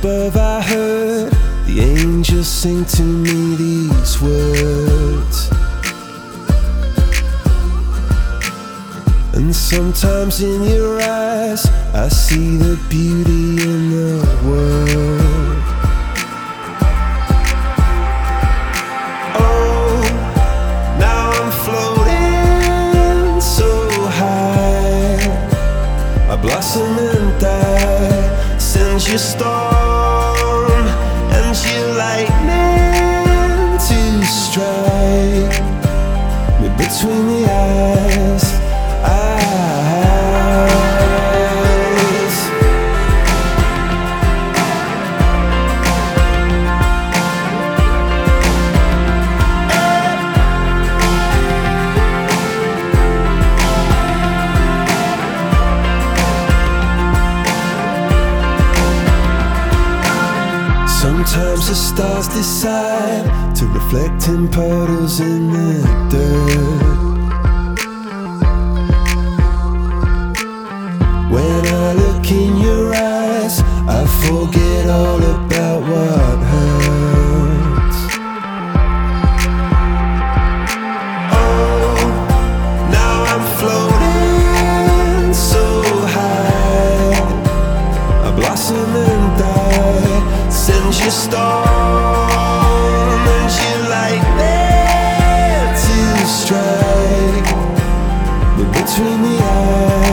above I heard the angels sing to me these words. And sometimes in your eyes I see the beauty in the world. Oh, now I'm floating so high. I blossom and die, sends your storm and your lightning to strike me between the eyes. Sometimes the stars decide to reflect in puddles in the dirt. When I look in your eyes, I forget all about what hurts. Oh, now I'm floating so high. I blossom and die, sends your storm and your lightning to strike me between the eyes.